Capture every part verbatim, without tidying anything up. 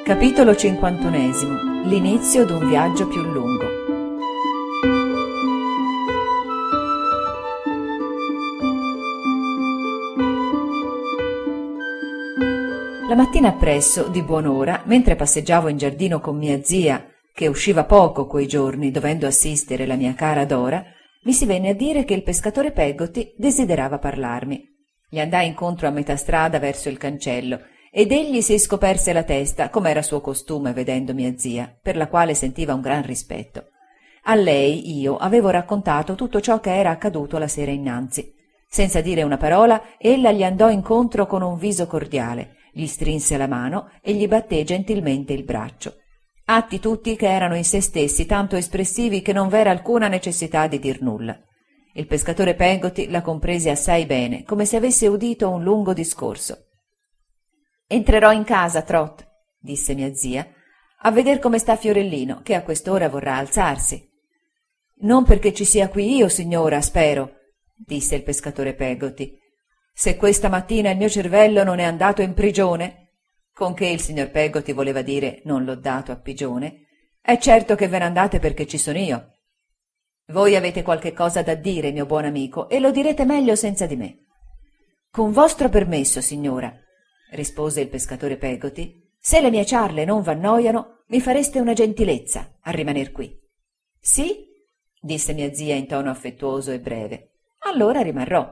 Capitolo cinquantunesimo. L'inizio d'un viaggio più lungo. La mattina appresso, di buon'ora, mentre passeggiavo in giardino con mia zia, che usciva poco quei giorni, dovendo assistere la mia cara Dora, mi si venne a dire che il pescatore Peggotty desiderava parlarmi. Gli andai incontro a metà strada verso il cancello ed egli si scoperse la testa, come era suo costume vedendo mia zia, per la quale sentiva un gran rispetto. A lei io avevo raccontato tutto ciò che era accaduto la sera innanzi. Senza dire una parola, ella gli andò incontro con un viso cordiale, gli strinse la mano e gli batté gentilmente il braccio. Atti tutti che erano in se stessi tanto espressivi che non v'era alcuna necessità di dir nulla. Il pescatore Peggotty la comprese assai bene, come se avesse udito un lungo discorso. «Entrerò in casa, Trot», disse mia zia, «a veder come sta Fiorellino, che a quest'ora vorrà alzarsi». «Non perché ci sia qui io, signora, spero», disse il pescatore Peggotty. «Se questa mattina il mio cervello non è andato in prigione», con che il signor Peggotty voleva dire non l'ho dato a pigione, «è certo che ve ne andate perché ci sono io». «Voi avete qualche cosa da dire, mio buon amico, e lo direte meglio senza di me». «Con vostro permesso, signora», rispose il pescatore Peggotty, «se le mie ciarle non v'annoiano, mi fareste una gentilezza a rimaner qui». «Sì?» disse mia zia in tono affettuoso e breve. «Allora rimarrò».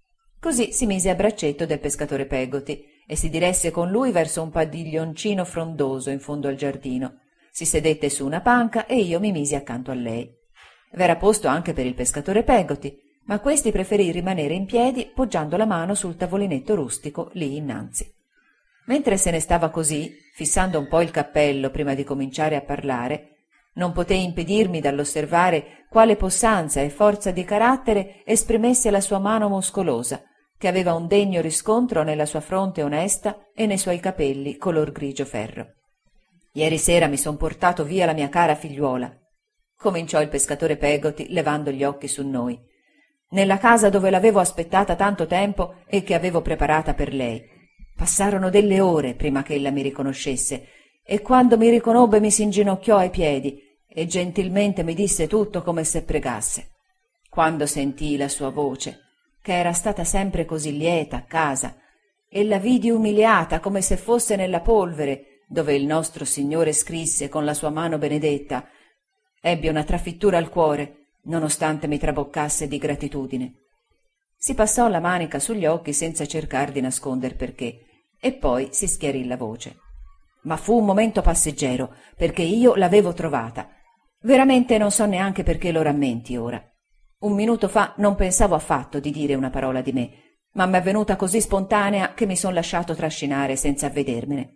Così si mise a braccetto del pescatore Peggotty e si diresse con lui verso un padiglioncino frondoso in fondo al giardino. Si sedette su una panca e io mi misi accanto a lei. V'era posto anche per il pescatore Peggotty, ma questi preferì rimanere in piedi poggiando la mano sul tavolinetto rustico lì innanzi. Mentre se ne stava così, fissando un po' il cappello prima di cominciare a parlare, non potei impedirmi dall'osservare quale possanza e forza di carattere esprimesse la sua mano muscolosa, che aveva un degno riscontro nella sua fronte onesta e nei suoi capelli color grigio ferro. «Ieri sera mi son portato via la mia cara figliuola», cominciò il pescatore Peggotty levando gli occhi su noi, «nella casa dove l'avevo aspettata tanto tempo e che avevo preparata per lei. Passarono delle ore prima che ella mi riconoscesse, e quando mi riconobbe mi s'inginocchiò ai piedi e gentilmente mi disse tutto come se pregasse. Quando sentii la sua voce, che era stata sempre così lieta a casa, e la vidi umiliata come se fosse nella polvere dove il nostro Signore scrisse con la sua mano benedetta, ebbi una trafittura al cuore, nonostante mi traboccasse di gratitudine». Si passò la manica sugli occhi senza cercar di nasconder perché, e poi si schiarì la voce. «Ma fu un momento passeggero, perché io l'avevo trovata. Veramente non so neanche perché lo rammenti ora. Un minuto fa non pensavo affatto di dire una parola di me, ma m'è venuta così spontanea che mi son lasciato trascinare senza avvedermene».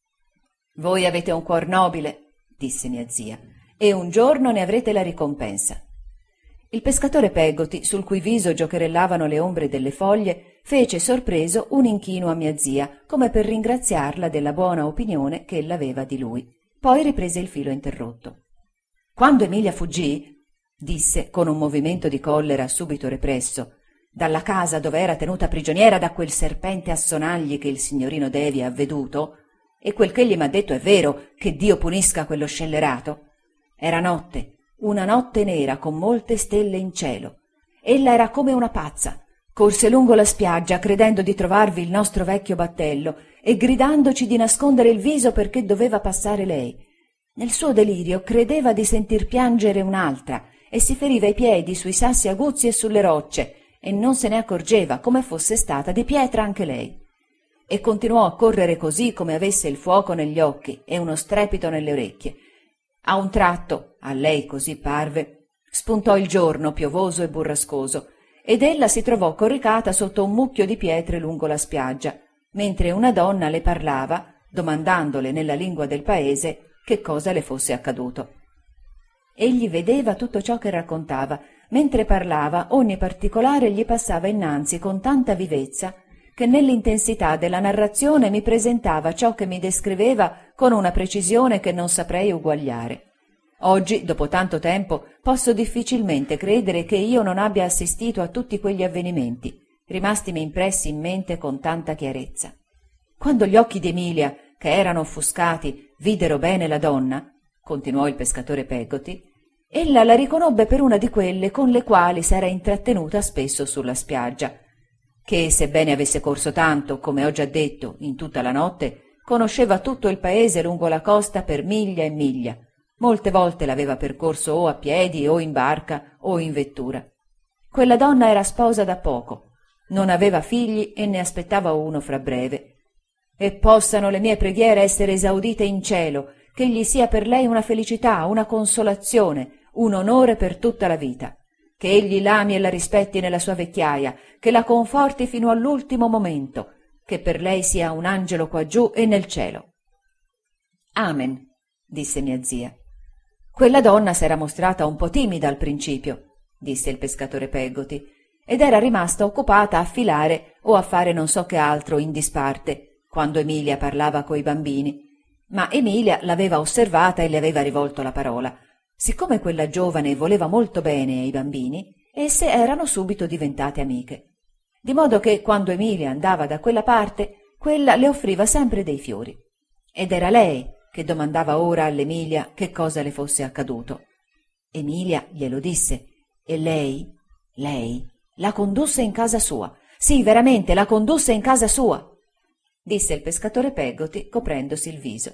«Voi avete un cuor nobile», disse mia zia, «e un giorno ne avrete la ricompensa». Il pescatore Peggotty, sul cui viso giocherellavano le ombre delle foglie, fece sorpreso un inchino a mia zia, come per ringraziarla della buona opinione che ella aveva di lui. Poi riprese il filo interrotto. «Quando Emilia fuggì», disse con un movimento di collera subito represso, «dalla casa dove era tenuta prigioniera da quel serpente a sonagli che il signorino Devi ha veduto, e quel ch'egli m'ha detto è vero, che Dio punisca quello scellerato, era notte, una notte nera con molte stelle in cielo. Ella era come una pazza, corse lungo la spiaggia credendo di trovarvi il nostro vecchio battello e gridandoci di nascondere il viso perché doveva passare lei. Nel suo delirio credeva di sentir piangere un'altra e si feriva i piedi sui sassi aguzzi e sulle rocce e non se ne accorgeva come fosse stata di pietra anche lei. E continuò a correre così come avesse il fuoco negli occhi e uno strepito nelle orecchie. A un tratto, a lei così parve, spuntò il giorno piovoso e burrascoso ed ella si trovò coricata sotto un mucchio di pietre lungo la spiaggia, mentre una donna le parlava, domandandole nella lingua del paese che cosa le fosse accaduto. Egli vedeva tutto ciò che raccontava, mentre parlava ogni particolare gli passava innanzi con tanta vivezza che nell'intensità della narrazione mi presentava ciò che mi descriveva con una precisione che non saprei uguagliare. Oggi, dopo tanto tempo, posso difficilmente credere che io non abbia assistito a tutti quegli avvenimenti, rimastimi impressi in mente con tanta chiarezza. Quando gli occhi di Emilia, che erano offuscati, videro bene la donna, continuò il pescatore Peggotty, ella la riconobbe per una di quelle con le quali s'era intrattenuta spesso sulla spiaggia, che, sebbene avesse corso tanto, come ho già detto, in tutta la notte, conosceva tutto il paese lungo la costa per miglia e miglia. Molte volte l'aveva percorso o a piedi o in barca o in vettura. Quella donna era sposa da poco, non aveva figli e ne aspettava uno fra breve. E possano le mie preghiere essere esaudite in cielo, che gli sia per lei una felicità, una consolazione, un onore per tutta la vita, che egli l'ami e la rispetti nella sua vecchiaia, che la conforti fino all'ultimo momento, che per lei sia un angelo quaggiù e nel cielo. Amen, disse mia zia. Quella donna s'era mostrata un po' timida al principio, disse il pescatore Peggotty, ed era rimasta occupata a filare o a fare non so che altro in disparte, quando Emilia parlava coi bambini, ma Emilia l'aveva osservata e le aveva rivolto la parola. Siccome quella giovane voleva molto bene ai bambini, esse erano subito diventate amiche, di modo che quando Emilia andava da quella parte, quella le offriva sempre dei fiori, ed era lei che domandava ora all'Emilia che cosa le fosse accaduto. Emilia glielo disse, e lei, lei, la condusse in casa sua. Sì, veramente, la condusse in casa sua, disse il pescatore Peggotty coprendosi il viso.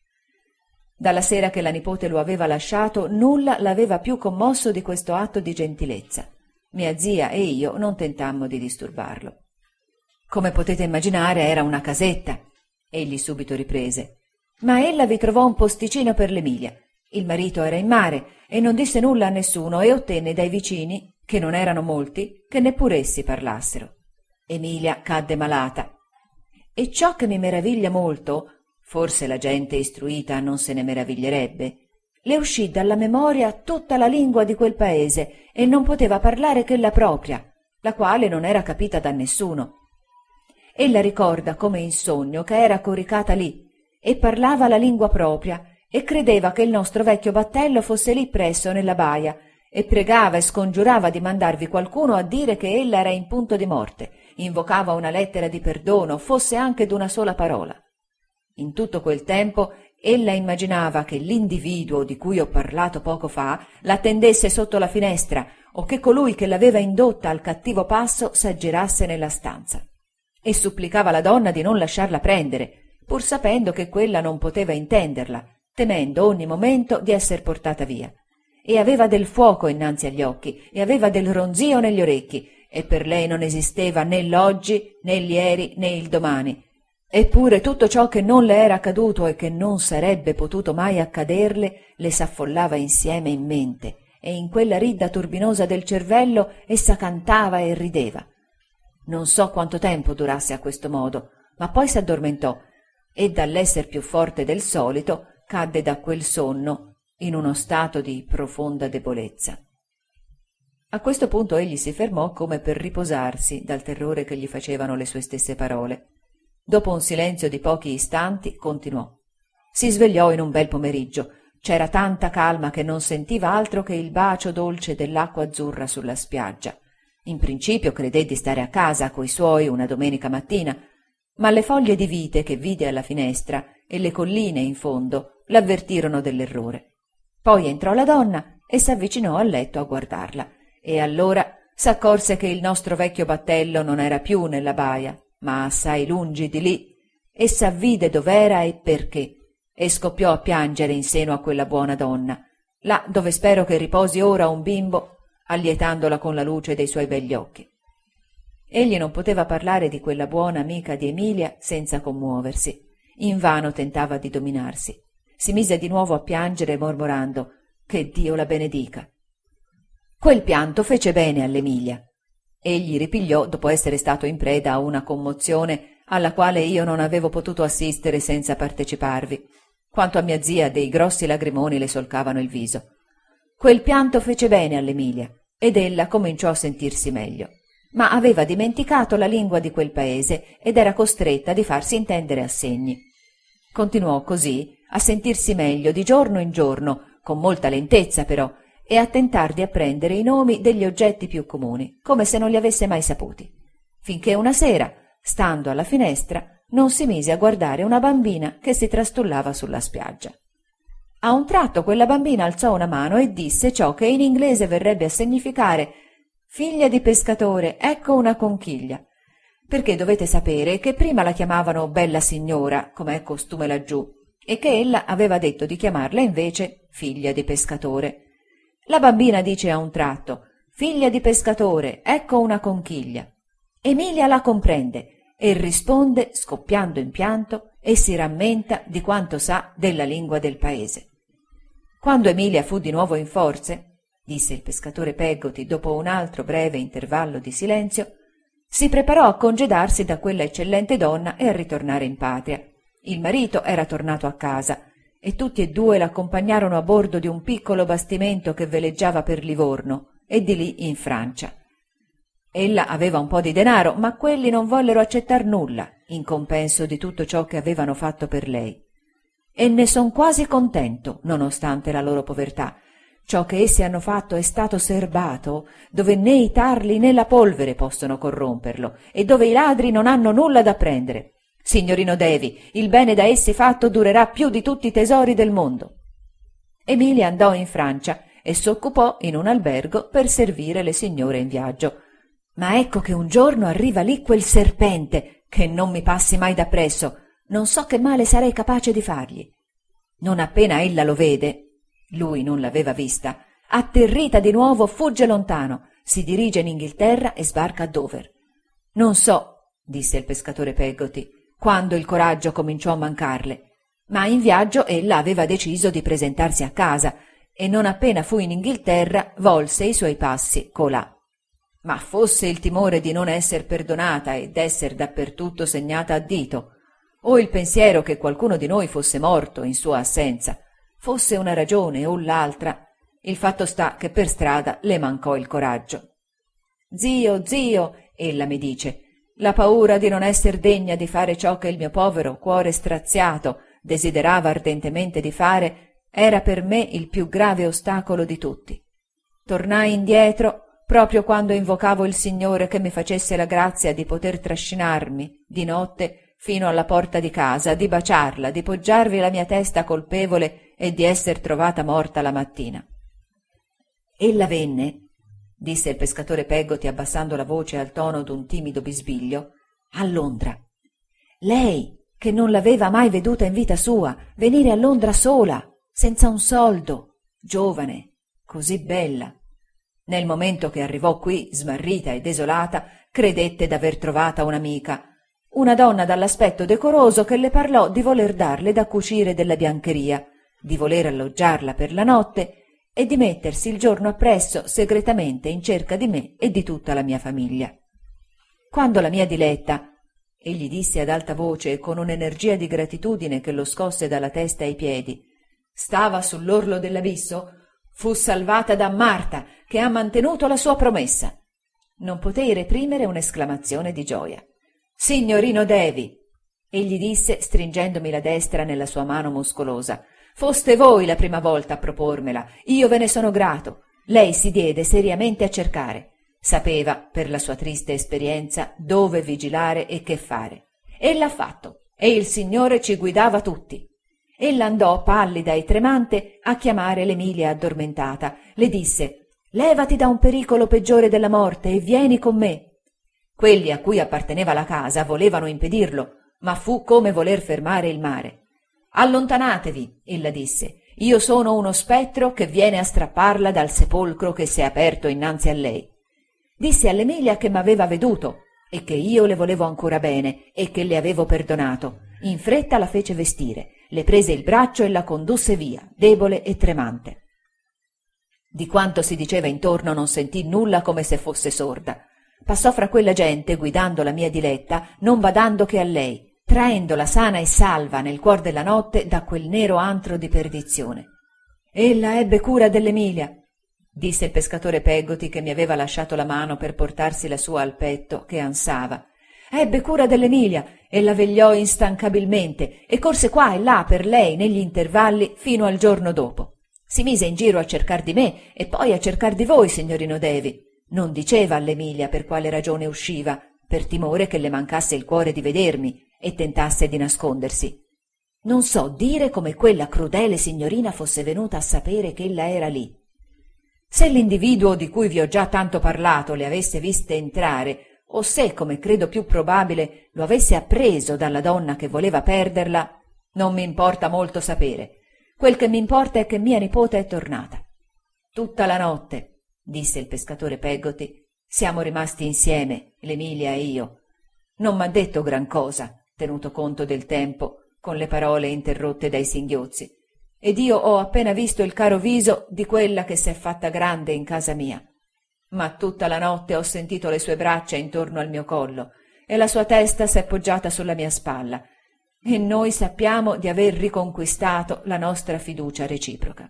Dalla sera che la nipote lo aveva lasciato, nulla l'aveva più commosso di questo atto di gentilezza. Mia zia e io non tentammo di disturbarlo. Come potete immaginare, era una casetta, egli subito riprese, ma ella vi trovò un posticino per l'Emilia. Il marito era in mare e non disse nulla a nessuno e ottenne dai vicini, che non erano molti, che neppure essi parlassero. Emilia cadde malata. E ciò che mi meraviglia molto, forse la gente istruita non se ne meraviglierebbe, le uscì dalla memoria tutta la lingua di quel paese e non poteva parlare che la propria, la quale non era capita da nessuno. Ella ricorda come in sogno che era coricata lì e parlava la lingua propria e credeva che il nostro vecchio battello fosse lì presso nella baia e pregava e scongiurava di mandarvi qualcuno a dire che ella era in punto di morte, invocava una lettera di perdono, fosse anche d'una sola parola. In tutto quel tempo ella immaginava che l'individuo di cui ho parlato poco fa l'attendesse sotto la finestra o che colui che l'aveva indotta al cattivo passo s'aggirasse nella stanza. E supplicava la donna di non lasciarla prendere, pur sapendo che quella non poteva intenderla, temendo ogni momento di esser portata via. E aveva del fuoco innanzi agli occhi, e aveva del ronzio negli orecchi, e per lei non esisteva né l'oggi, né l'ieri, né il domani. Eppure tutto ciò che non le era accaduto e che non sarebbe potuto mai accaderle le s'affollava insieme in mente, e in quella ridda turbinosa del cervello essa cantava e rideva. Non so quanto tempo durasse a questo modo, ma poi s'addormentò, e dall'esser più forte del solito cadde da quel sonno in uno stato di profonda debolezza. A questo punto egli si fermò come per riposarsi dal terrore che gli facevano le sue stesse parole. Dopo un silenzio di pochi istanti continuò. Si svegliò in un bel pomeriggio. C'era tanta calma che non sentiva altro che il bacio dolce dell'acqua azzurra sulla spiaggia. In principio credé di stare a casa coi suoi una domenica mattina, ma le foglie di vite che vide alla finestra e le colline in fondo l'avvertirono dell'errore. Poi entrò la donna e s'avvicinò al letto a guardarla, e allora s'accorse che il nostro vecchio battello non era più nella baia, ma assai lungi di lì. Essa vide dov'era e perché, e scoppiò a piangere in seno a quella buona donna, là dove spero che riposi ora un bimbo, allietandola con la luce dei suoi begli occhi. Egli non poteva parlare di quella buona amica di Emilia senza commuoversi. Invano tentava di dominarsi. Si mise di nuovo a piangere mormorando «Che Dio la benedica». Quel pianto fece bene all'Emilia. Egli ripigliò dopo essere stato in preda a una commozione alla quale io non avevo potuto assistere senza parteciparvi. Quanto a mia zia, dei grossi lagrimoni le solcavano il viso. Quel pianto fece bene all'Emilia ed ella cominciò a sentirsi meglio, ma aveva dimenticato la lingua di quel paese ed era costretta di farsi intendere a segni. Continuò così a sentirsi meglio di giorno in giorno, con molta lentezza però, e a tentar di apprendere i nomi degli oggetti più comuni, come se non li avesse mai saputi, finché una sera, stando alla finestra, non si mise a guardare una bambina che si trastullava sulla spiaggia. A un tratto quella bambina alzò una mano e disse ciò che in inglese verrebbe a significare «Figlia di pescatore, ecco una conchiglia», perché dovete sapere che prima la chiamavano bella signora, come è costume laggiù, e che ella aveva detto di chiamarla invece figlia di pescatore. La bambina dice a un tratto «Figlia di pescatore, ecco una conchiglia». Emilia la comprende e risponde scoppiando in pianto e si rammenta di quanto sa della lingua del paese. Quando Emilia fu di nuovo in forze, disse il pescatore Peggotty dopo un altro breve intervallo di silenzio, si preparò a congedarsi da quella eccellente donna e a ritornare in patria. Il marito era tornato a casa e tutti e due l'accompagnarono a bordo di un piccolo bastimento che veleggiava per Livorno e di lì in Francia. Ella aveva un po' di denaro, ma quelli non vollero accettar nulla in compenso di tutto ciò che avevano fatto per lei. E ne son quasi contento, nonostante la loro povertà. Ciò che essi hanno fatto è stato serbato, dove né i tarli né la polvere possono corromperlo, e dove i ladri non hanno nulla da prendere. Signorino Davy, il bene da essi fatto durerà più di tutti i tesori del mondo. Emilia andò in Francia e s'occupò in un albergo per servire le signore in viaggio. Ma ecco che un giorno arriva lì quel serpente, che non mi passi mai da presso, non so che male sarei capace di fargli. Non appena ella lo vede, lui non l'aveva vista, atterrita di nuovo fugge lontano, si dirige in Inghilterra e sbarca a Dover. Non so, disse il pescatore Peggotty, quando il coraggio cominciò a mancarle, ma in viaggio ella aveva deciso di presentarsi a casa e non appena fu in Inghilterra volse i suoi passi colà. Ma fosse il timore di non esser perdonata e d'esser dappertutto segnata a dito, o il pensiero che qualcuno di noi fosse morto in sua assenza, fosse una ragione o l'altra, il fatto sta che per strada le mancò il coraggio. «Zio, zio», ella mi dice, «la paura di non esser degna di fare ciò che il mio povero cuore straziato desiderava ardentemente di fare era per me il più grave ostacolo di tutti. Tornai indietro proprio quando invocavo il Signore che mi facesse la grazia di poter trascinarmi di notte fino alla porta di casa, di baciarla, di poggiarvi la mia testa colpevole e di esser trovata morta la mattina». «Ella venne», disse il pescatore Peggotty abbassando la voce al tono d'un timido bisbiglio, «a Londra. Lei, che non l'aveva mai veduta in vita sua, venire a Londra sola, senza un soldo, giovane, così bella. Nel momento che arrivò qui, smarrita e desolata, credette d'aver trovata un'amica, una donna dall'aspetto decoroso che le parlò di voler darle da cucire della biancheria, di voler alloggiarla per la notte e di mettersi il giorno appresso segretamente in cerca di me e di tutta la mia famiglia. Quando la mia diletta», egli disse ad alta voce e con un'energia di gratitudine che lo scosse dalla testa ai piedi, «stava sull'orlo dell'abisso, fu salvata da Marta, che ha mantenuto la sua promessa». Non potei reprimere un'esclamazione di gioia. «Signorino Davy», egli disse stringendomi la destra nella sua mano muscolosa, «foste voi la prima volta a propormela, io ve ne sono grato». Lei si diede seriamente a cercare. Sapeva, per la sua triste esperienza, dove vigilare e che fare. E l'ha fatto, e il Signore ci guidava tutti. Ella andò, pallida e tremante, a chiamare l'Emilia addormentata. Le disse: «Levati da un pericolo peggiore della morte e vieni con me». Quelli a cui apparteneva la casa volevano impedirlo, ma fu come voler fermare il mare. «Allontanatevi», ella disse, «io sono uno spettro che viene a strapparla dal sepolcro che s'è aperto innanzi a lei». Disse all'Emilia che m'aveva veduto e che io le volevo ancora bene e che le avevo perdonato. In fretta la fece vestire, le prese il braccio e la condusse via, debole e tremante. Di quanto si diceva intorno non sentì nulla, come se fosse sorda. Passò fra quella gente, guidando la mia diletta, non badando che a lei, traendola sana e salva nel cuor della notte da quel nero antro di perdizione. «Ella ebbe cura dell'Emilia», disse il pescatore Peggotty, che mi aveva lasciato la mano per portarsi la sua al petto, che ansava. «Ebbe cura dell'Emilia e la vegliò instancabilmente e corse qua e là per lei negli intervalli fino al giorno dopo. Si mise in giro a cercar di me e poi a cercar di voi, signorino Davy. Non diceva all'Emilia per quale ragione usciva, per timore che le mancasse il cuore di vedermi, e tentasse di nascondersi. Non so dire come quella crudele signorina fosse venuta a sapere che ella era lì. Se l'individuo di cui vi ho già tanto parlato le avesse viste entrare, o se, come credo più probabile, lo avesse appreso dalla donna che voleva perderla, non mi importa molto sapere. Quel che mi importa è che mia nipote è tornata. Tutta la notte, disse il pescatore Peggotty, siamo rimasti insieme, l'Emilia e io. Non m'ha detto gran cosa, tenuto conto del tempo, con le parole interrotte dai singhiozzi, ed io ho appena visto il caro viso di quella che s'è fatta grande in casa mia. Ma tutta la notte ho sentito le sue braccia intorno al mio collo e la sua testa s'è poggiata sulla mia spalla, e noi sappiamo di aver riconquistato la nostra fiducia reciproca.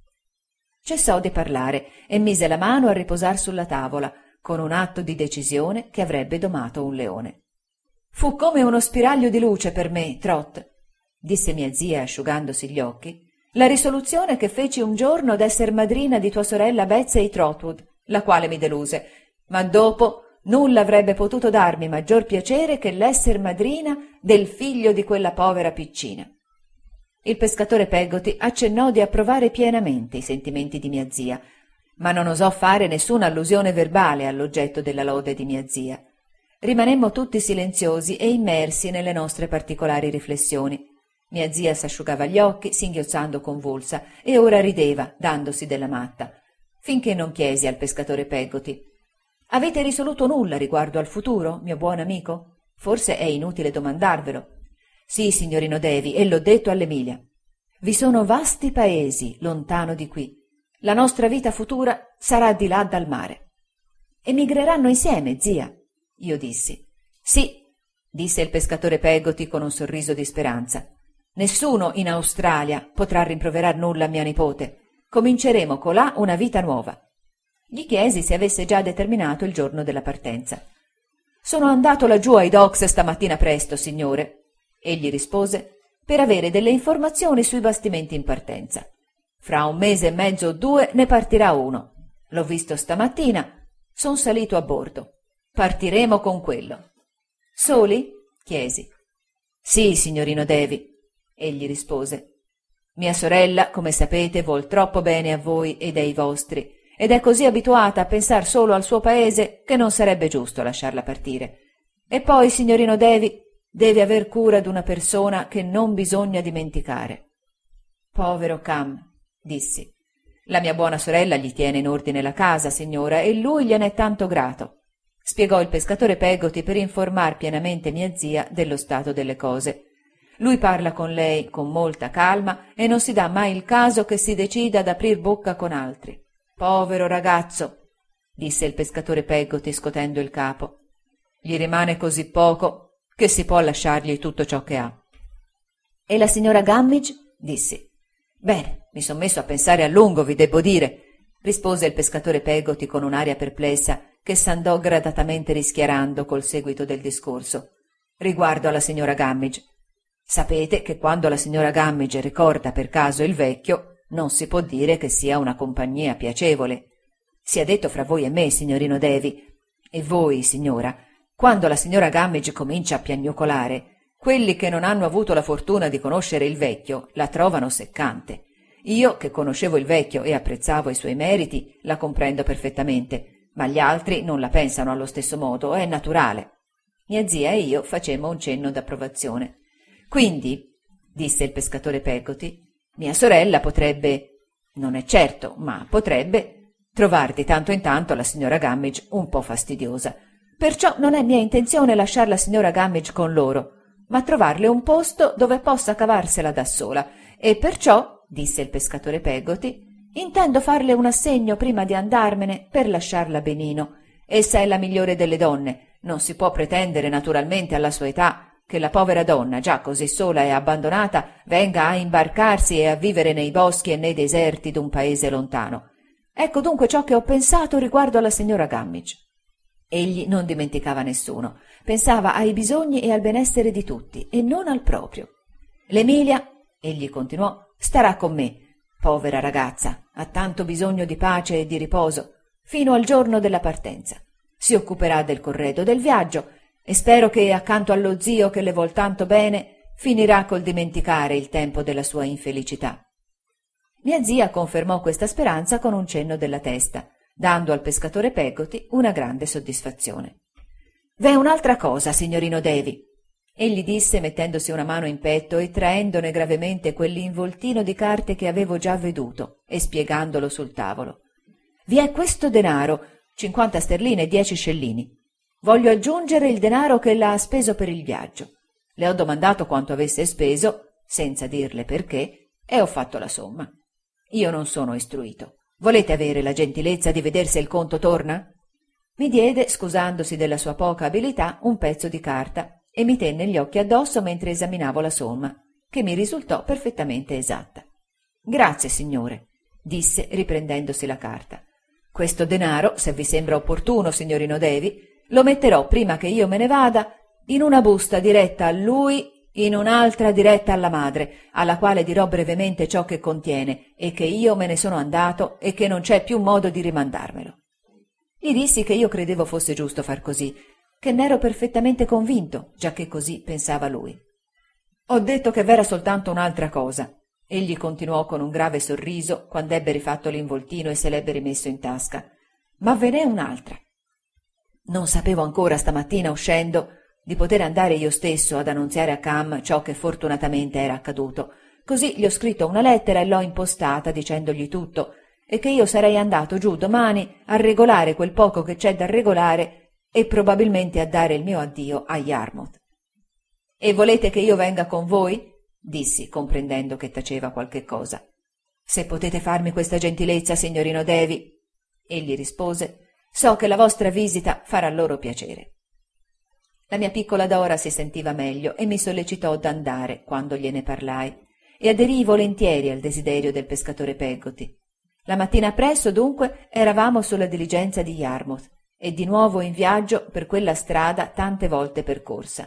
Cessò di parlare e mise la mano a riposar sulla tavola, con un atto di decisione che avrebbe domato un leone. Fu come uno spiraglio di luce per me, Trot, disse mia zia asciugandosi gli occhi, la risoluzione che feci un giorno d'esser madrina di tua sorella Betsey Trotwood, la quale mi deluse, ma dopo nulla avrebbe potuto darmi maggior piacere che l'esser madrina del figlio di quella povera piccina. Il pescatore Peggotty accennò di approvare pienamente i sentimenti di mia zia, ma non osò fare nessuna allusione verbale all'oggetto della lode di mia zia. Rimanemmo tutti silenziosi e immersi nelle nostre particolari riflessioni. Mia zia s'asciugava gli occhi, singhiozzando convulsa, e ora rideva, dandosi della matta, finché non chiesi al pescatore Peggotty: «Avete risoluto nulla riguardo al futuro, mio buon amico? Forse è inutile domandarvelo». «Sì, signorino Davy, e l'ho detto all'Emilia. Vi sono vasti paesi lontano di qui. La nostra vita futura sarà di là dal mare». «Emigreranno insieme, zia?» Io dissi. «Sì», disse il pescatore Peggotty con un sorriso di speranza. «Nessuno in Australia potrà rimproverar nulla a mia nipote. Cominceremo colà una vita nuova». Gli chiesi se avesse già determinato il giorno della partenza. «Sono andato laggiù ai docks stamattina presto, signore», egli rispose, «per avere delle informazioni sui bastimenti in partenza. Fra un mese e mezzo o due ne partirà uno. L'ho visto stamattina, son salito a bordo. Partiremo con quello». «Soli?» chiesi. «Sì, signorino Davy», egli rispose. «Mia sorella, come sapete, vuol troppo bene a voi ed ai vostri, ed è così abituata a pensar solo al suo paese che non sarebbe giusto lasciarla partire. E poi, signorino Davy, deve aver cura d'una persona che non bisogna dimenticare». «Povero Cam», dissi. «La mia buona sorella gli tiene in ordine la casa, signora, e lui gliene è tanto grato», spiegò il pescatore Peggotty per informar pienamente mia zia dello stato delle cose. «Lui parla con lei con molta calma e non si dà mai il caso che si decida ad aprir bocca con altri. Povero ragazzo», disse il pescatore Peggotty scotendo il capo. «Gli rimane così poco che si può lasciargli tutto ciò che ha». «E la signora Gummidge?» dissi. «Bene, mi son messo a pensare a lungo, vi debbo dire», rispose il pescatore Peggotty con un'aria perplessa che s'andò gradatamente rischiarando col seguito del discorso. «Riguardo alla signora Gummidge. Sapete che quando la signora Gummidge ricorda per caso il vecchio, non si può dire che sia una compagnia piacevole. Sia detto fra voi e me, signorino Davy, e voi, signora, quando la signora Gummidge comincia a piagnucolare, quelli che non hanno avuto la fortuna di conoscere il vecchio la trovano seccante. Io, che conoscevo il vecchio e apprezzavo i suoi meriti, la comprendo perfettamente, ma gli altri non la pensano allo stesso modo, è naturale». Mia zia e io facemmo un cenno d'approvazione. «Quindi», disse il pescatore Peggotty, «mia sorella potrebbe, non è certo, ma potrebbe, trovar di tanto in tanto la signora Gummidge un po' fastidiosa. Perciò non è mia intenzione lasciar la signora Gummidge con loro, ma trovarle un posto dove possa cavarsela da sola, e perciò», disse il pescatore Peggotty, «intendo farle un assegno prima di andarmene per lasciarla benino. Essa è la migliore delle donne, non si può pretendere naturalmente alla sua età che la povera donna, già così sola e abbandonata, venga a imbarcarsi e a vivere nei boschi e nei deserti d'un paese lontano. Ecco dunque ciò che ho pensato riguardo alla signora Gummidge». Egli non dimenticava nessuno, pensava ai bisogni e al benessere di tutti e non al proprio. «L'Emilia», egli continuò, «starà con me. Povera ragazza, ha tanto bisogno di pace e di riposo, fino al giorno della partenza. Si occuperà del corredo del viaggio e spero che, accanto allo zio che le vuol tanto bene, finirà col dimenticare il tempo della sua infelicità. Mia zia confermò questa speranza con un cenno della testa, dando al pescatore Peggotty una grande soddisfazione. «V'è un'altra cosa, signorino Davy», egli disse mettendosi una mano in petto e traendone gravemente quell'involtino di carte che avevo già veduto e spiegandolo sul tavolo. «Vi è questo denaro, cinquanta sterline e dieci scellini. Voglio aggiungere il denaro che ella ha speso per il viaggio. Le ho domandato quanto avesse speso, senza dirle perché, e ho fatto la somma. Io non sono istruito. Volete avere la gentilezza di vedere se il conto torna?» Mi diede, scusandosi della sua poca abilità, un pezzo di carta e mi tenne gli occhi addosso mentre esaminavo la somma, che mi risultò perfettamente esatta. «Grazie, signore», disse riprendendosi la carta. «Questo denaro, se vi sembra opportuno, signorino Davy, lo metterò prima che io me ne vada in una busta diretta a lui, in un'altra diretta alla madre, alla quale dirò brevemente ciò che contiene e che io me ne sono andato e che non c'è più modo di rimandarmelo». Gli dissi che io credevo fosse giusto far così, che n'ero perfettamente convinto, giacché così pensava lui. «Ho detto che v'era soltanto un'altra cosa», egli continuò con un grave sorriso quando ebbe rifatto l'involtino e se l'ebbe rimesso in tasca, «ma ve n'è un'altra. Non sapevo ancora stamattina uscendo di poter andare io stesso ad annunziare a Cam ciò che fortunatamente era accaduto, così gli ho scritto una lettera e l'ho impostata dicendogli tutto, e che io sarei andato giù domani a regolare quel poco che c'è da regolare e probabilmente a dare il mio addio a Yarmouth. «E volete che io venga con voi?» dissi, comprendendo che taceva qualche cosa. «Se potete farmi questa gentilezza, signorino Davy», egli rispose, «so che la vostra visita farà loro piacere». La mia piccola Dora si sentiva meglio e mi sollecitò d'andare quando gliene parlai, e aderii volentieri al desiderio del pescatore Peggotty. La mattina presto, dunque, eravamo sulla diligenza di Yarmouth e di nuovo in viaggio per quella strada tante volte percorsa.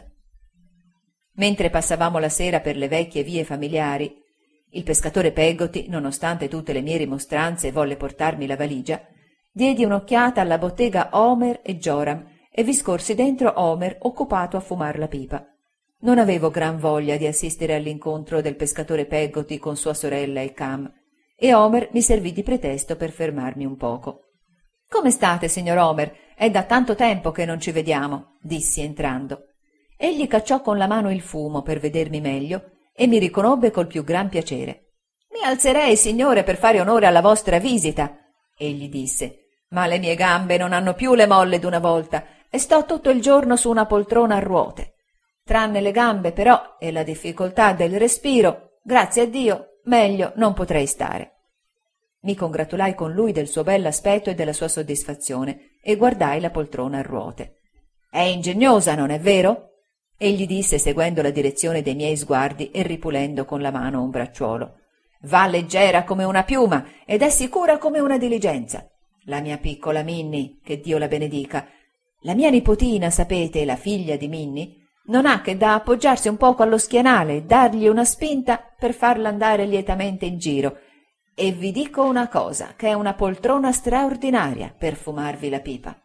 Mentre passavamo la sera per le vecchie vie familiari, il pescatore Peggotty, nonostante tutte le mie rimostranze, volle portarmi la valigia, diedi un'occhiata alla bottega Homer e Joram e vi scorsi dentro Homer occupato a fumar la pipa. Non avevo gran voglia di assistere all'incontro del pescatore Peggotty con sua sorella e Cam, e Homer mi servì di pretesto per fermarmi un poco. «Come state, signor Homer? È da tanto tempo che non ci vediamo», dissi entrando. Egli cacciò con la mano il fumo per vedermi meglio e mi riconobbe col più gran piacere. «Mi alzerei, signore, per fare onore alla vostra visita», egli disse, «ma le mie gambe non hanno più le molle d'una volta e sto tutto il giorno su una poltrona a ruote. Tranne le gambe, però, e la difficoltà del respiro, grazie a Dio, meglio non potrei stare». Mi congratulai con lui del suo bell'aspetto e della sua soddisfazione e guardai la poltrona a ruote. «È ingegnosa, non è vero?» egli disse seguendo la direzione dei miei sguardi e ripulendo con la mano un bracciuolo. «Va leggera come una piuma ed è sicura come una diligenza. La mia piccola Minnie, che Dio la benedica. La mia nipotina, sapete, la figlia di Minnie, non ha che da appoggiarsi un poco allo schienale e dargli una spinta per farla andare lietamente in giro. E vi dico una cosa, che è una poltrona straordinaria per fumarvi la pipa».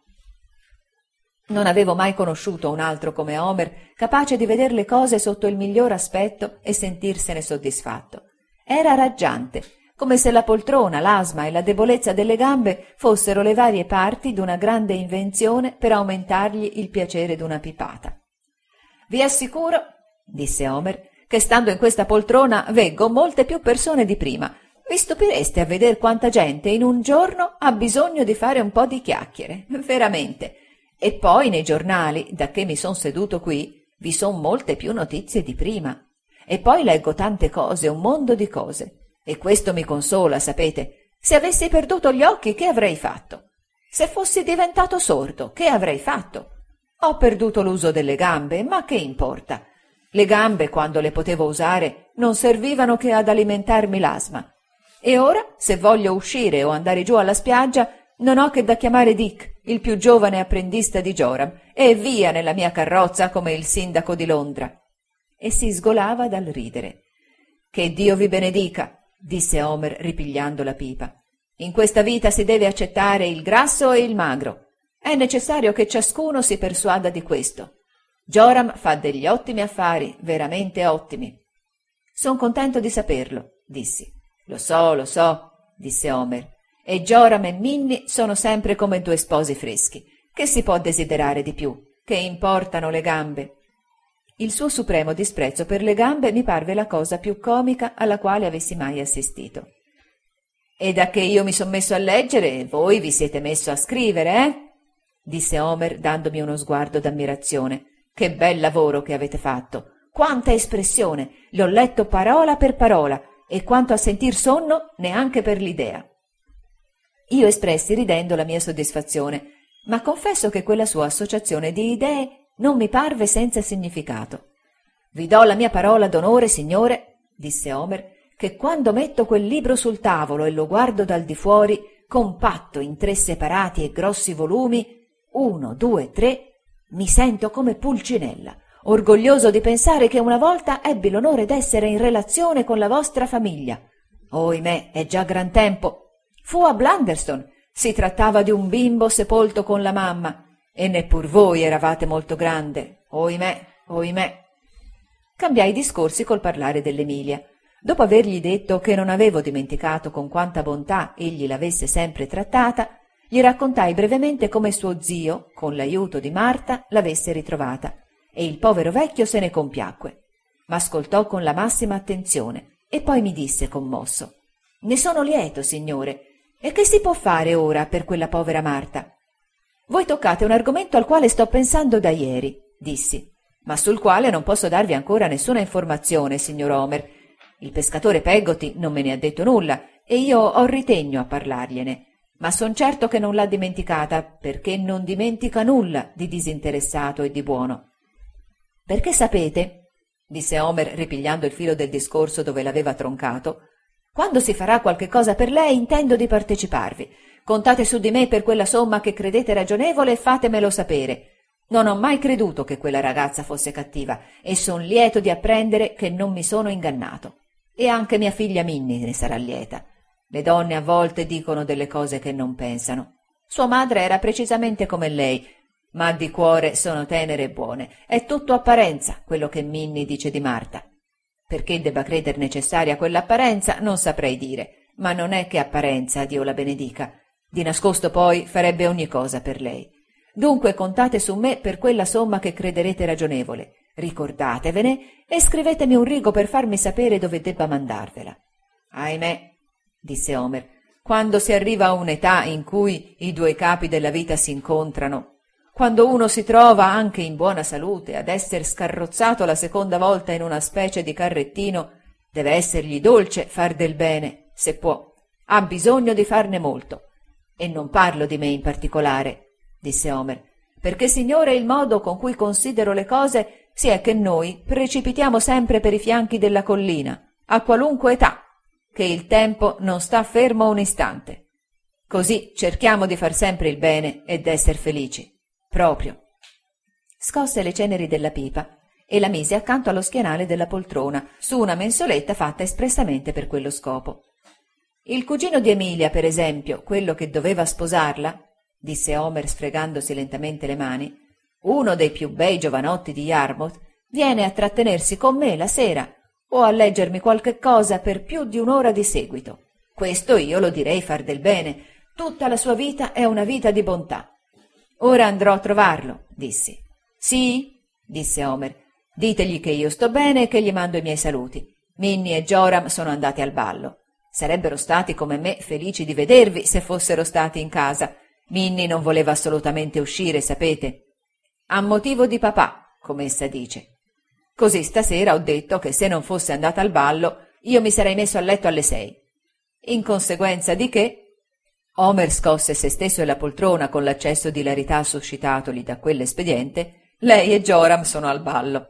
Non avevo mai conosciuto un altro come Homer, capace di veder le cose sotto il miglior aspetto e sentirsene soddisfatto. Era raggiante, come se la poltrona, l'asma e la debolezza delle gambe fossero le varie parti d'una grande invenzione per aumentargli il piacere d'una pipata. «Vi assicuro», disse Homer, «che stando in questa poltrona veggo molte più persone di prima. Vi stupireste a veder quanta gente in un giorno ha bisogno di fare un po' di chiacchiere, veramente. E poi nei giornali, da che mi son seduto qui, vi son molte più notizie di prima. E poi leggo tante cose, un mondo di cose. E questo mi consola, sapete. Se avessi perduto gli occhi, che avrei fatto? Se fossi diventato sordo, che avrei fatto? Ho perduto l'uso delle gambe, ma che importa? Le gambe, quando le potevo usare, non servivano che ad alimentarmi l'asma. E ora, se voglio uscire o andare giù alla spiaggia, non ho che da chiamare Dick, il più giovane apprendista di Joram, e via nella mia carrozza come il sindaco di Londra». E si sgolava dal ridere. «Che Dio vi benedica», disse Homer ripigliando la pipa. «In questa vita si deve accettare il grasso e il magro. È necessario che ciascuno si persuada di questo. Joram fa degli ottimi affari, veramente ottimi. Son contento di saperlo, dissi. Lo so, lo so, disse Homer, e Joram e Minnie sono sempre come due sposi freschi. Che si può desiderare di più? Che importano le gambe? Il suo supremo disprezzo per le gambe mi parve la cosa più comica alla quale avessi mai assistito. E da che io mi son messo a leggere, voi vi siete messo a scrivere, eh? Disse Homer dandomi uno sguardo d'ammirazione. Che bel lavoro che avete fatto! Quanta espressione! L'ho letto parola per parola, e quanto a sentir sonno, neanche per l'idea. Io espressi ridendo la mia soddisfazione, ma confesso che quella sua associazione di idee non mi parve senza significato. Vi do la mia parola d'onore, signore, disse Homer, che quando metto quel libro sul tavolo e lo guardo dal di fuori, compatto in tre separati e grossi volumi, uno, due, tre, mi sento come Pulcinella, orgoglioso di pensare che una volta ebbi l'onore d'essere in relazione con la vostra famiglia. Oimè, è già gran tempo. Fu a Blunderstone, si trattava di un bimbo sepolto con la mamma, e neppur voi eravate molto grande. Oimè, oimè. Cambiai discorsi col parlare dell'Emilia. Dopo avergli detto che non avevo dimenticato con quanta bontà egli l'avesse sempre trattata, gli raccontai brevemente come suo zio, con l'aiuto di Marta, l'avesse ritrovata, e il povero vecchio se ne compiacque. M'ascoltò con la massima attenzione e poi mi disse commosso: «Ne sono lieto, signore. E che si può fare ora per quella povera Marta?» «Voi toccate un argomento al quale sto pensando da ieri», dissi, «ma sul quale non posso darvi ancora nessuna informazione, signor Homer. Il pescatore Peggotty non me ne ha detto nulla e io ho ritegno a parlargliene, ma son certo che non l'ha dimenticata, perché non dimentica nulla di disinteressato e di buono». «Perché sapete», disse Homer ripigliando il filo del discorso dove l'aveva troncato, «quando si farà qualche cosa per lei intendo di parteciparvi. Contate su di me per quella somma che credete ragionevole e fatemelo sapere. Non ho mai creduto che quella ragazza fosse cattiva e son lieto di apprendere che non mi sono ingannato. E anche mia figlia Minnie ne sarà lieta. Le donne a volte dicono delle cose che non pensano. Sua madre era precisamente come lei, ma di cuore sono tenere e buone. È tutto apparenza quello che Minnie dice di Marta. Perché debba creder necessaria quell'apparenza non saprei dire, ma non è che apparenza, Dio la benedica. Di nascosto poi farebbe ogni cosa per lei. Dunque contate su me per quella somma che crederete ragionevole. Ricordatevene e scrivetemi un rigo per farmi sapere dove debba mandarvela». «Ahimè», disse Homer, «quando si arriva a un'età in cui i due capi della vita si incontrano, quando uno si trova anche in buona salute ad esser scarrozzato la seconda volta in una specie di carrettino, deve essergli dolce far del bene, se può. Ha bisogno di farne molto. E non parlo di me in particolare», disse Homer, «perché, signore, il modo con cui considero le cose si è che noi precipitiamo sempre per i fianchi della collina, a qualunque età, che il tempo non sta fermo un istante. Così cerchiamo di far sempre il bene e d'esser felici. Proprio». Scosse le ceneri della pipa e la mise accanto allo schienale della poltrona, su una mensoletta fatta espressamente per quello scopo. «Il cugino di Emilia, per esempio, quello che doveva sposarla», disse Homer sfregandosi lentamente le mani, «uno dei più bei giovanotti di Yarmouth, viene a trattenersi con me la sera o a leggermi qualche cosa per più di un'ora di seguito. Questo io lo direi far del bene. Tutta la sua vita è una vita di bontà. Ora andrò a trovarlo», dissi. «Sì», disse Homer, «ditegli che io sto bene e che gli mando i miei saluti. Minnie e Joram sono andati al ballo. Sarebbero stati come me felici di vedervi se fossero stati in casa. Minnie non voleva assolutamente uscire, sapete. A motivo di papà, come essa dice. Così stasera ho detto che se non fosse andata al ballo io mi sarei messo a letto alle sei. In conseguenza di che...» Homer scosse se stesso e la poltrona con l'accesso di ilarità suscitatogli da quell'espediente. «Lei e Joram sono al ballo».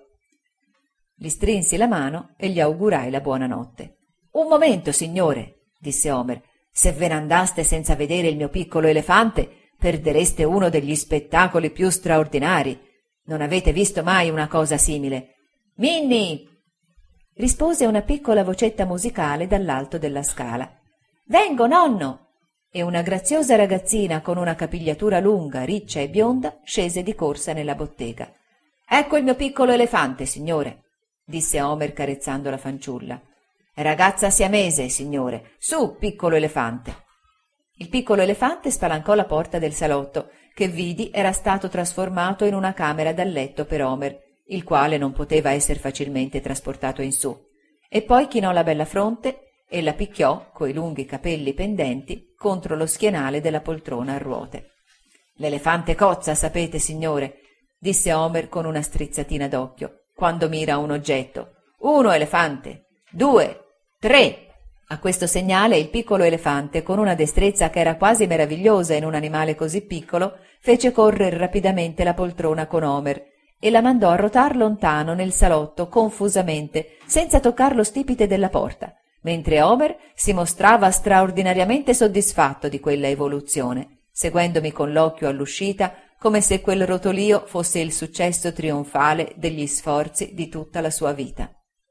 Gli strinsi la mano e gli augurai la buonanotte. «Un momento, signore», disse Homer, «se ve ne andaste senza vedere il mio piccolo elefante, perdereste uno degli spettacoli più straordinari. Non avete visto mai una cosa simile. Minnie!» rispose una piccola vocetta musicale dall'alto della scala. «Vengo, nonno!» E una graziosa ragazzina con una capigliatura lunga, riccia e bionda scese di corsa nella bottega. Ecco il mio piccolo elefante, signore, disse Homer carezzando la fanciulla. Ragazza siamese, signore, su, piccolo elefante. Il piccolo elefante spalancò la porta del salotto, che vidi era stato trasformato in una camera da letto per Homer, il quale non poteva esser facilmente trasportato in su, e poi chinò la bella fronte e la picchiò, coi lunghi capelli pendenti, contro lo schienale della poltrona a ruote. «L'elefante cozza, sapete, signore», disse Homer con una strizzatina d'occhio, quando mira un oggetto. «Uno elefante, due, tre!» A questo segnale il piccolo elefante, con una destrezza che era quasi meravigliosa in un animale così piccolo, fece correre rapidamente la poltrona con Homer e la mandò a rotar lontano nel salotto confusamente, senza toccar lo stipite della porta, mentre Homer si mostrava straordinariamente soddisfatto di quella evoluzione, seguendomi con l'occhio all'uscita come se quel rotolio fosse il successo trionfale degli sforzi di tutta la sua vita.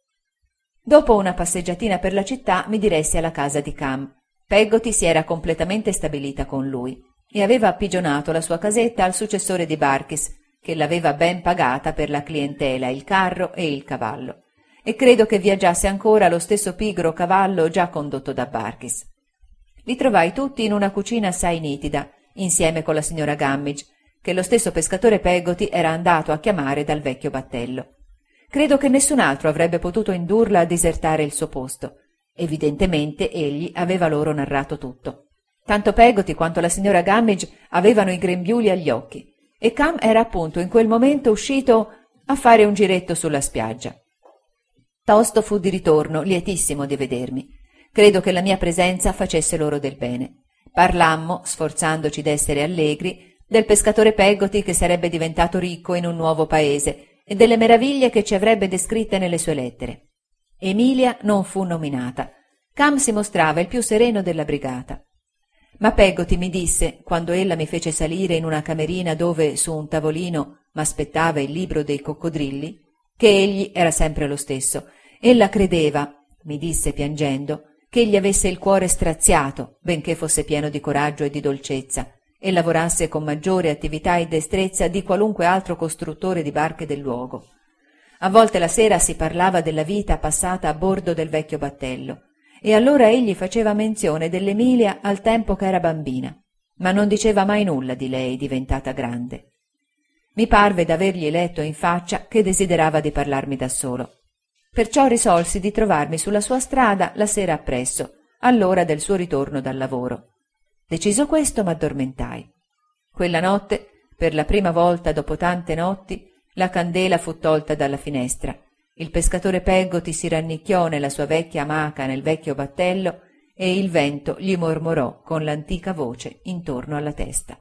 Dopo una passeggiatina per la città mi diressi alla casa di Cam. Peggotty si era completamente stabilita con lui e aveva appigionato la sua casetta al successore di Barkis, che l'aveva ben pagata per la clientela, il carro e il cavallo, e credo che viaggiasse ancora lo stesso pigro cavallo già condotto da Barkis. Li trovai tutti in una cucina assai nitida, insieme con la signora Gummidge, che lo stesso pescatore Peggotty era andato a chiamare dal vecchio battello. Credo che nessun altro avrebbe potuto indurla a disertare il suo posto. Evidentemente egli aveva loro narrato tutto. Tanto Peggotty quanto la signora Gummidge avevano i grembiuli agli occhi, e Cam era appunto in quel momento uscito a fare un giretto sulla spiaggia. Tosto fu di ritorno, lietissimo di vedermi. Credo che la mia presenza facesse loro del bene. Parlammo, sforzandoci d'essere allegri, del pescatore Peggotty che sarebbe diventato ricco in un nuovo paese e delle meraviglie che ci avrebbe descritte nelle sue lettere. Emilia non fu nominata. Cam si mostrava il più sereno della brigata. Ma Peggotty mi disse, quando ella mi fece salire in una camerina dove, su un tavolino, m'aspettava il libro dei coccodrilli, che egli era sempre lo stesso. Ella credeva, mi disse piangendo, che egli avesse il cuore straziato, benché fosse pieno di coraggio e di dolcezza, e lavorasse con maggiore attività e destrezza di qualunque altro costruttore di barche del luogo. A volte la sera si parlava della vita passata a bordo del vecchio battello, e allora egli faceva menzione dell'Emilia al tempo che era bambina, ma non diceva mai nulla di lei diventata grande. Mi parve d'avergli letto in faccia che desiderava di parlarmi da solo. Perciò risolsi di trovarmi sulla sua strada la sera appresso, all'ora del suo ritorno dal lavoro. Deciso questo, m'addormentai. Quella notte, per la prima volta dopo tante notti, la candela fu tolta dalla finestra. Il pescatore Peggotty si rannicchiò nella sua vecchia amaca nel vecchio battello e il vento gli mormorò con l'antica voce intorno alla testa.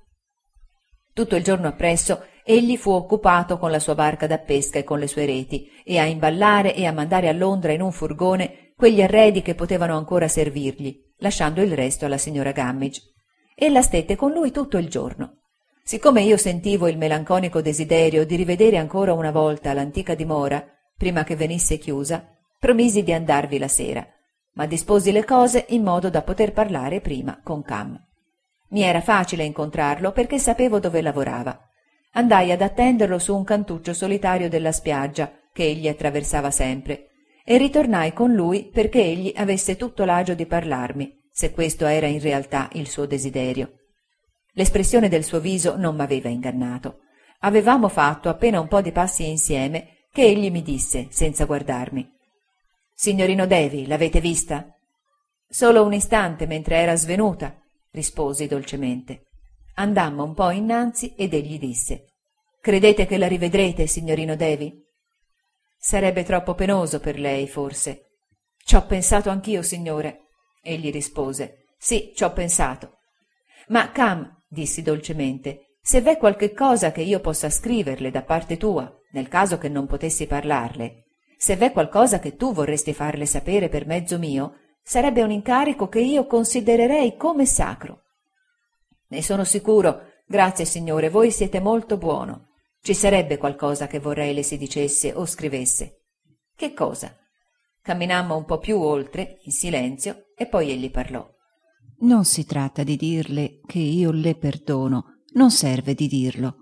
Tutto il giorno appresso egli fu occupato con la sua barca da pesca e con le sue reti, e a imballare e a mandare a Londra in un furgone quegli arredi che potevano ancora servirgli, lasciando il resto alla signora Gummidge. Ella stette con lui tutto il giorno. Siccome io sentivo il melanconico desiderio di rivedere ancora una volta l'antica dimora, prima che venisse chiusa, promisi di andarvi la sera, ma disposi le cose in modo da poter parlare prima con Cam. Mi era facile incontrarlo perché sapevo dove lavorava. Andai ad attenderlo su un cantuccio solitario della spiaggia che egli attraversava sempre e ritornai con lui perché egli avesse tutto l'agio di parlarmi, se questo era in realtà il suo desiderio. L'espressione del suo viso non m'aveva ingannato. Avevamo fatto appena un po' di passi insieme che egli mi disse, senza guardarmi: «Signorino Davy, l'avete vista?» «Solo un istante mentre era svenuta», risposi dolcemente. Andammo un po' innanzi ed egli disse: «Credete che la rivedrete, signorino Davy?» «Sarebbe troppo penoso per lei, forse». «Ci ho pensato anch'io, signore», egli rispose. «Sì, ci ho pensato». «Ma, Cam», dissi dolcemente, «se v'è qualche cosa che io possa scriverle da parte tua, nel caso che non potessi parlarle, se v'è qualcosa che tu vorresti farle sapere per mezzo mio, sarebbe un incarico che io considererei come sacro». «Ne sono sicuro, grazie signore, voi siete molto buono. Ci sarebbe qualcosa che vorrei le si dicesse o scrivesse». «Che cosa?» Camminammo un po' più oltre, in silenzio, e poi egli parlò. «Non si tratta di dirle che io le perdono, non serve di dirlo».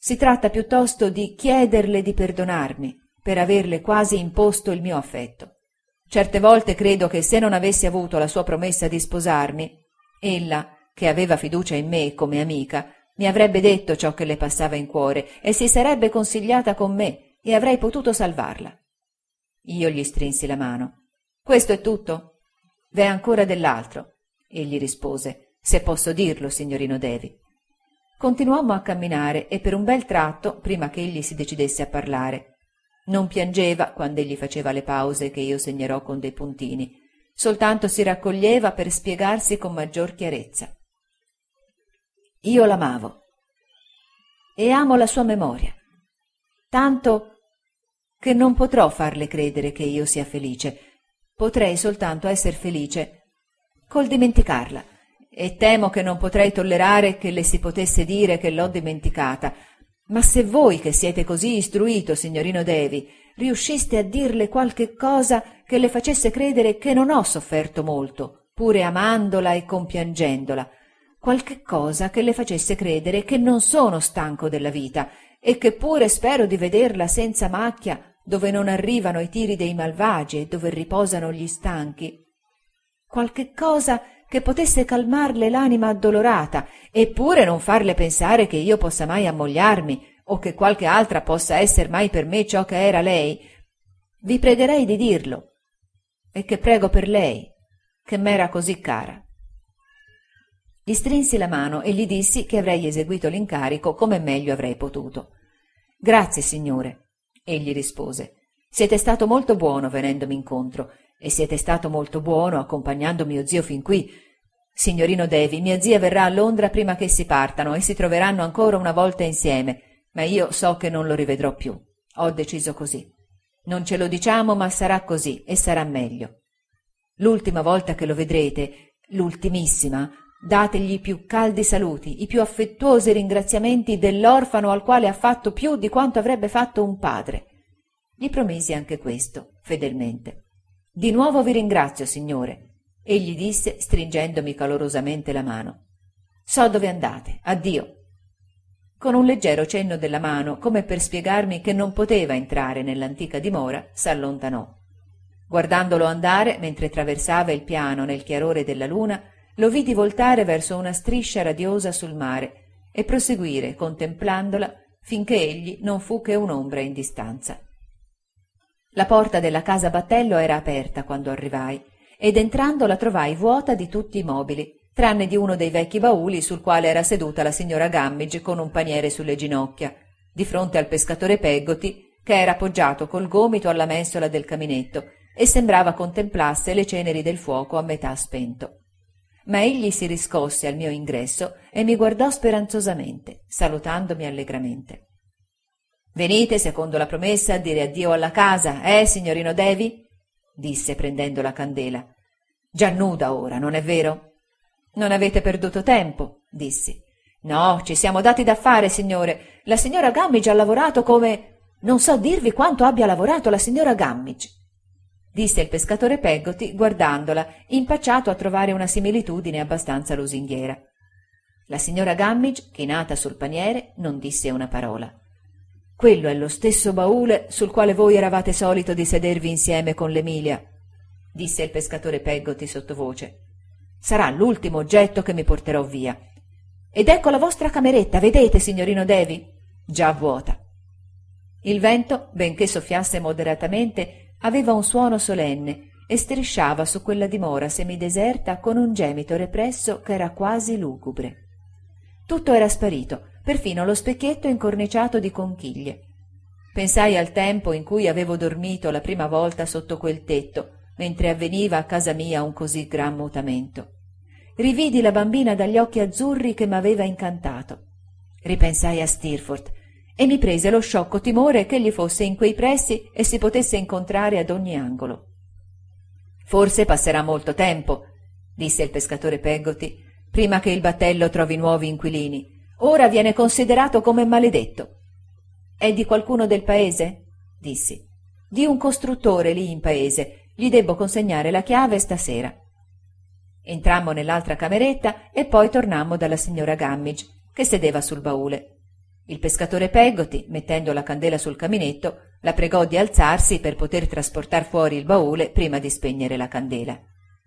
Si tratta piuttosto di chiederle di perdonarmi per averle quasi imposto il mio affetto. Certe volte credo che se non avessi avuto la sua promessa di sposarmi, ella, che aveva fiducia in me come amica, mi avrebbe detto ciò che le passava in cuore e si sarebbe consigliata con me e avrei potuto salvarla. Io gli strinsi la mano. «Questo è tutto? V'è ancora dell'altro?» Egli rispose: «Se posso dirlo, signorino Devi». Continuammo a camminare e per un bel tratto, prima che egli si decidesse a parlare. Non piangeva quando egli faceva le pause che io segnerò con dei puntini, soltanto si raccoglieva per spiegarsi con maggior chiarezza. Io l'amavo e amo la sua memoria, tanto che non potrò farle credere che io sia felice. Potrei soltanto esser felice col dimenticarla, e temo che non potrei tollerare che le si potesse dire che l'ho dimenticata. Ma se voi, che siete così istruito, signorino Devi, riusciste a dirle qualche cosa che le facesse credere che non ho sofferto molto, pure amandola e compiangendola, qualche cosa che le facesse credere che non sono stanco della vita e che pure spero di vederla senza macchia, dove non arrivano i tiri dei malvagi e dove riposano gli stanchi, qualche cosa che potesse calmarle l'anima addolorata, eppure non farle pensare che io possa mai ammogliarmi o che qualche altra possa esser mai per me ciò che era lei, vi pregherei di dirlo, e che prego per lei, che m'era così cara. Gli strinsi la mano e gli dissi che avrei eseguito l'incarico come meglio avrei potuto. «Grazie, signore», egli rispose. «Siete stato molto buono venendomi incontro, e siete stato molto buono accompagnando mio zio fin qui. Signorino Devi, mia zia verrà a Londra prima che si partano e si troveranno ancora una volta insieme, ma io so che non lo rivedrò più. Ho deciso così. Non ce lo diciamo, ma sarà così e sarà meglio. L'ultima volta che lo vedrete, l'ultimissima, dategli i più caldi saluti, i più affettuosi ringraziamenti dell'orfano al quale ha fatto più di quanto avrebbe fatto un padre». Gli promisi anche questo, fedelmente. «Di nuovo vi ringrazio, signore», egli disse stringendomi calorosamente la mano. «So dove andate. Addio». Con un leggero cenno della mano, come per spiegarmi che non poteva entrare nell'antica dimora, s'allontanò. Guardandolo andare, mentre traversava il piano nel chiarore della luna, lo vidi voltare verso una striscia radiosa sul mare e proseguire, contemplandola, finché egli non fu che un'ombra in distanza. La porta della casa Battello era aperta quando arrivai, ed entrando la trovai vuota di tutti i mobili, tranne di uno dei vecchi bauli sul quale era seduta la signora Gummidge con un paniere sulle ginocchia, di fronte al pescatore Peggotty, che era appoggiato col gomito alla mensola del caminetto e sembrava contemplasse le ceneri del fuoco a metà spento. Ma egli si riscosse al mio ingresso e mi guardò speranzosamente, salutandomi allegramente. «Venite, secondo la promessa, a dire addio alla casa, eh, signorino Devi?» disse prendendo la candela. «Già nuda ora, non è vero?» «Non avete perduto tempo», dissi. «No, ci siamo dati da fare, signore. La signora Gummidge ha lavorato come... non so dirvi quanto abbia lavorato la signora Gummidge», disse il pescatore Peggotty guardandola, impacciato a trovare una similitudine abbastanza lusinghiera. La signora Gummidge, chinata sul paniere, non disse una parola. «Quello è lo stesso baule sul quale voi eravate solito di sedervi insieme con l'Emilia», disse il pescatore Peggotty sottovoce. «Sarà l'ultimo oggetto che mi porterò via. Ed ecco la vostra cameretta, vedete, signorino Devi? Già vuota». Il vento, benché soffiasse moderatamente, aveva un suono solenne e strisciava su quella dimora semideserta con un gemito represso che era quasi lugubre. Tutto era sparito, perfino lo specchietto incorniciato di conchiglie. Pensai al tempo in cui avevo dormito la prima volta sotto quel tetto, mentre avveniva a casa mia un così gran mutamento. Rividi la bambina dagli occhi azzurri che m'aveva incantato. Ripensai a Steerforth e mi prese lo sciocco timore che egli fosse in quei pressi e si potesse incontrare ad ogni angolo. «Forse passerà molto tempo», disse il pescatore Peggotty, «prima che il battello trovi nuovi inquilini. Ora viene considerato come maledetto». «È di qualcuno del paese?» dissi. «Di un costruttore lì in paese. Gli debbo consegnare la chiave stasera». Entrammo nell'altra cameretta e poi tornammo dalla signora Gummidge, che sedeva sul baule. Il pescatore Peggotty, mettendo la candela sul caminetto, la pregò di alzarsi per poter trasportar fuori il baule prima di spegnere la candela.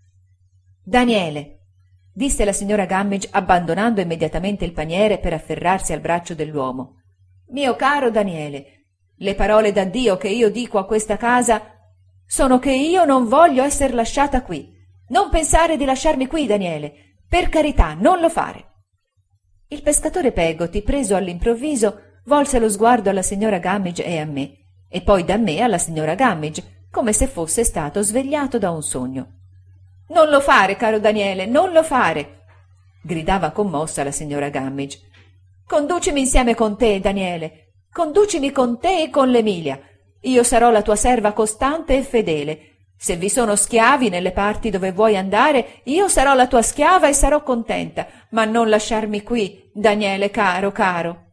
«Daniele», disse la signora Gummidge abbandonando immediatamente il paniere per afferrarsi al braccio dell'uomo. «Mio caro Daniele, le parole d'addio che io dico a questa casa sono che io non voglio esser lasciata qui. Non pensare di lasciarmi qui, Daniele. Per carità, non lo fare». Il pescatore Peggotty, preso all'improvviso, volse lo sguardo alla signora Gummidge e a me, e poi da me alla signora Gummidge, come se fosse stato svegliato da un sogno. «Non lo fare, caro Daniele, non lo fare!» gridava commossa la signora Gummidge. «Conducimi insieme con te, Daniele, conducimi con te e con l'Emilia. Io sarò la tua serva costante e fedele. Se vi sono schiavi nelle parti dove vuoi andare, io sarò la tua schiava e sarò contenta, ma non lasciarmi qui, Daniele caro, caro!»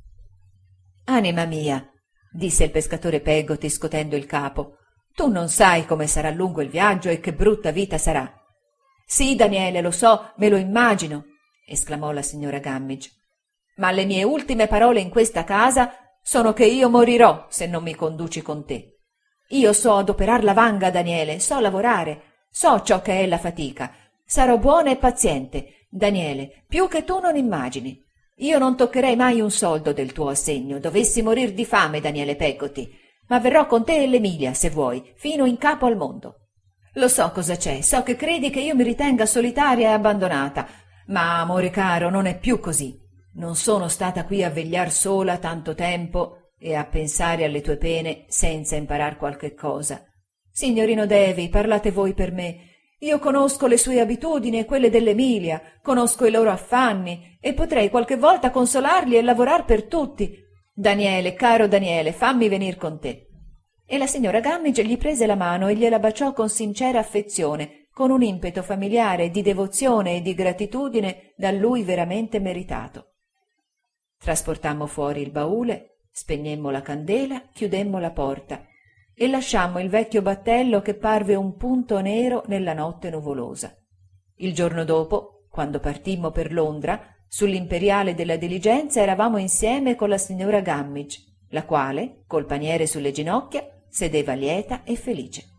«Anima mia», disse il pescatore Peggotty scotendo il capo, «tu non sai come sarà lungo il viaggio e che brutta vita sarà». «Sì, Daniele, lo so, me lo immagino», esclamò la signora Gummidge, «ma le mie ultime parole in questa casa sono che io morirò se non mi conduci con te. Io so adoperar la vanga, Daniele, so lavorare, so ciò che è la fatica. Sarò buona e paziente, Daniele, più che tu non immagini. Io non toccherei mai un soldo del tuo assegno, dovessi morir di fame, Daniele Peggotty, ma verrò con te e l'Emilia, se vuoi, fino in capo al mondo. Lo so cosa c'è, so che credi che io mi ritenga solitaria e abbandonata, ma, amore caro, non è più così. Non sono stata qui a vegliar sola tanto tempo e a pensare alle tue pene senza imparar qualche cosa. Signorino Davy, parlate voi per me. Io conosco le sue abitudini e quelle dell'Emilia, conosco i loro affanni e potrei qualche volta consolarli e lavorar per tutti. Daniele, caro Daniele, fammi venir con te». E la signora Gummidge gli prese la mano e gliela baciò con sincera affezione, con un impeto familiare di devozione e di gratitudine da lui veramente meritato. Trasportammo fuori il baule, spegnemmo la candela, chiudemmo la porta e lasciammo il vecchio battello che parve un punto nero nella notte nuvolosa. Il giorno dopo, quando partimmo per Londra, sull'imperiale della diligenza eravamo insieme con la signora Gummidge, la quale, col paniere sulle ginocchia, sedeva lieta e felice.